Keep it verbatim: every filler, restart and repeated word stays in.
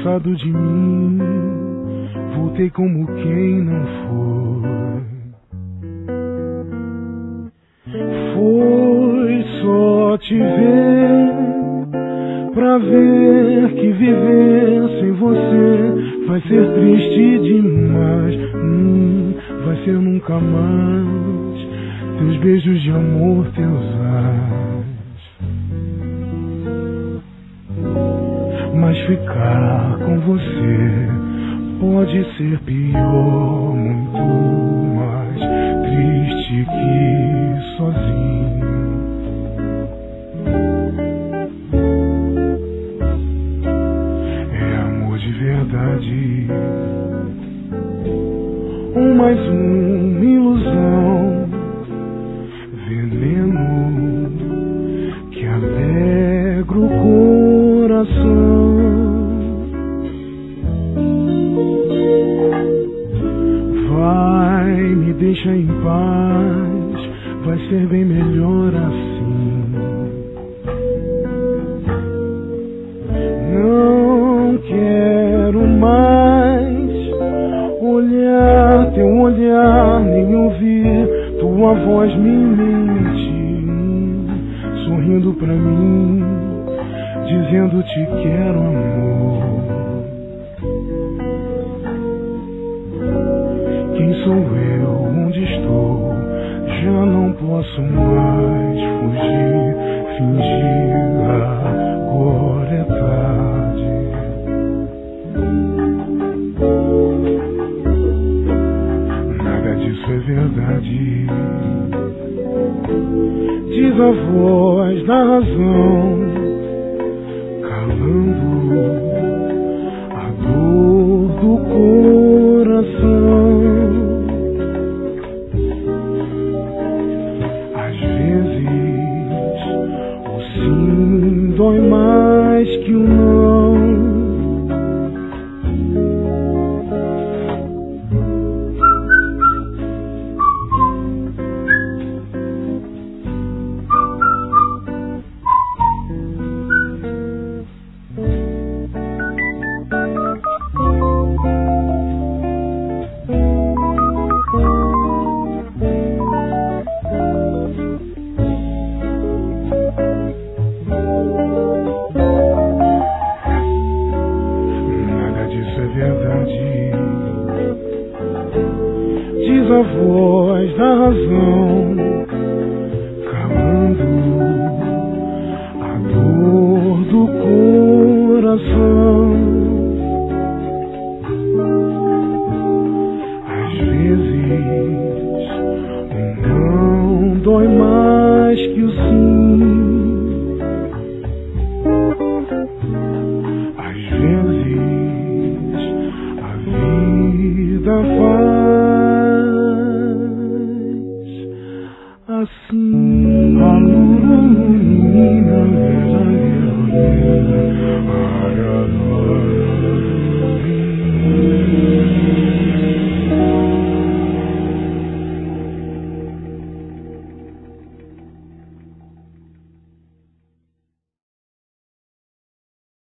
passado de mim, voltei como quem não foi. Foi só te ver, pra ver que viver sem você vai ser triste demais. Hum, vai ser nunca mais. Teus beijos de amor, teus ais. Mas ficar com você pode ser pior, muito mais triste que sozinho. É amor de verdade, um mais uma ilusão, veneno que alegra o coração. Vai, me deixa em paz, vai ser bem melhor assim. Não quero mais olhar teu olhar, nem ouvir tua voz me mente, sorrindo pra mim, dizendo te quero, amor. Quem sou eu? Onde estou? Já não posso mais fugir, fingir, agora é tarde. Nada disso é verdade. Diz a voz da razão, calando a dor do coração. Às vezes o sim dói mais que o não. Diz a voz da razão, calando a dor do coração. Às vezes o não dói mais que o sim. Às vezes a vida faz